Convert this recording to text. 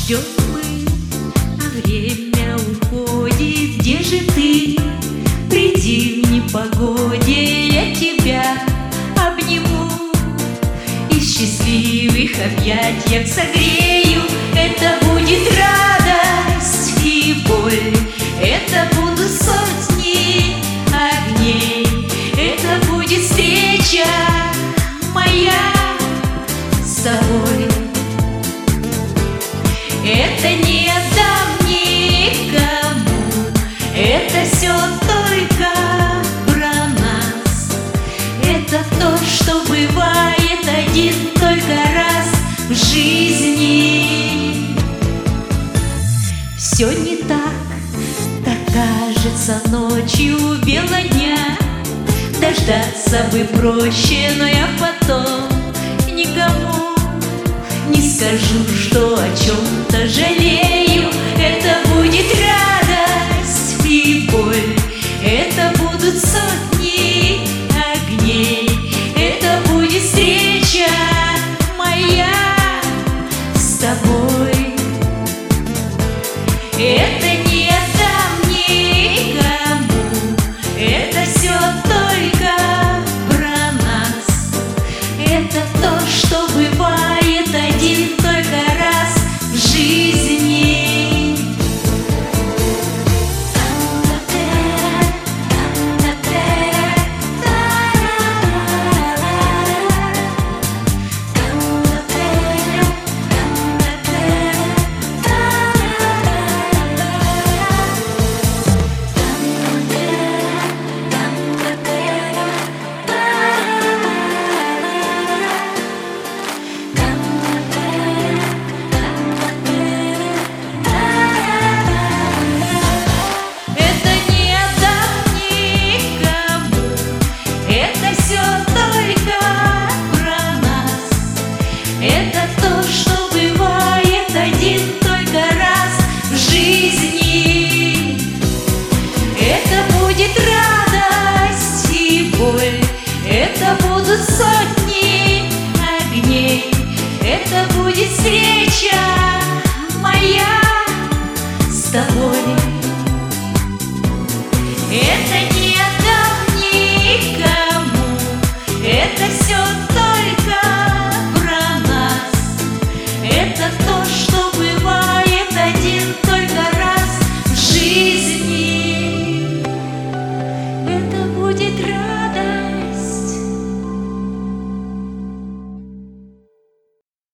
Ждем мы, а время уходит. Где же ты? Приди в непогоде, я тебя обниму и в счастливых объятиях согрею. Это будет радость и боль, это будут сотни огней, это будет встреча моя с тобой. Это не отдам никому, это все только про нас. Это то, что бывает один только раз в жизни. Все не так, как кажется ночью бела дня. Дождаться бы проще, но я потом никому не скажу, что о чем-то жалею. Это будет радость и боль, это будут сотни огней, это будет встреча моя с тобой. Это не отдам никому, это все только про нас. Это то, что бывает один только раз в жизни. Это то, что бывает один только раз в жизни. Это будет радость и боль, это будут сотни огней, это будет встреча моя с тобой. Это